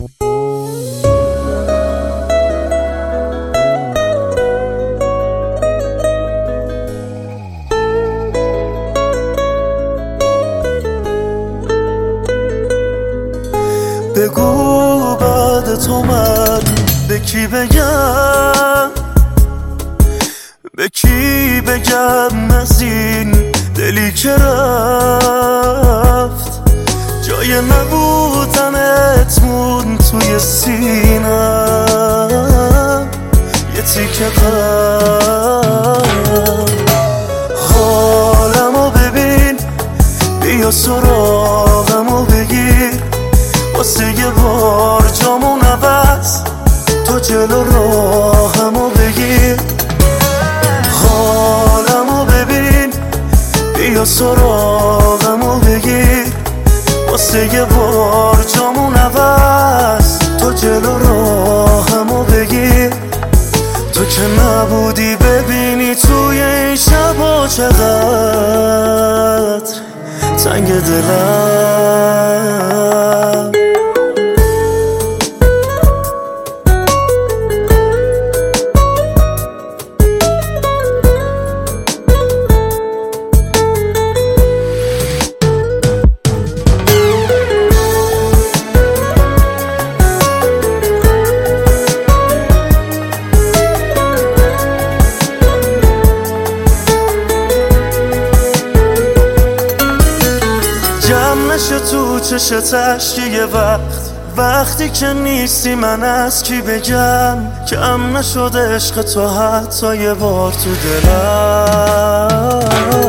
بگو بعد تو من به کی بگم، به کی بگم از این دلی که رفت، جای نبودنت مون توی سینم یه تیکه قلب. حالمو ببین، بیا سراغمو بگیر، واسه یه بار جامون عوض تو جلو راهمو بگیر. حالمو ببین، بیا سراغمو بگیر، واسه یه بار جامون عوض تو جلو راهمو بگیر. تو که نبودی ببینی توی این شبا چقدر تنگ دلم. نشه تو چشت اشکی یه وقتی که نیستی من از کی بگم، کم نشد عشق تو حتی یه بار تو دلم.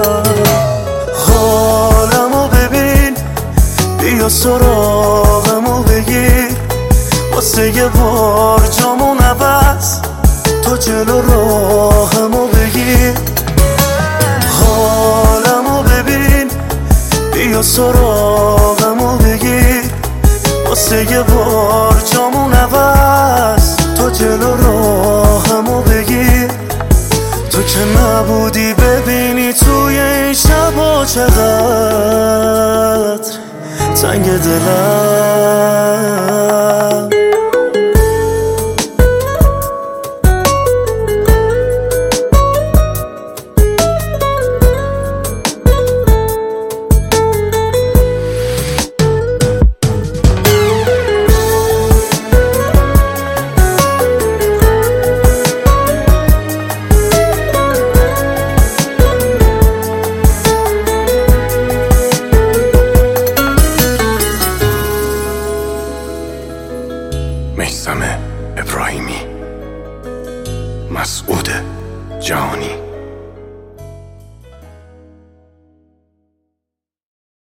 حالمو ببین، بیا سراغمو بگیر، واسه یه بار جامون عوض تو جلو راهمو بگیر. حالمو ببین، بیا سراغمو بگیر، واسه یه بار جامون عوض تو جلو راهمو بگیر. تو که نبودی ببینی توی این شبا چقدر تنگ دلم. میثم ابراهیمی، مسعود جهانی.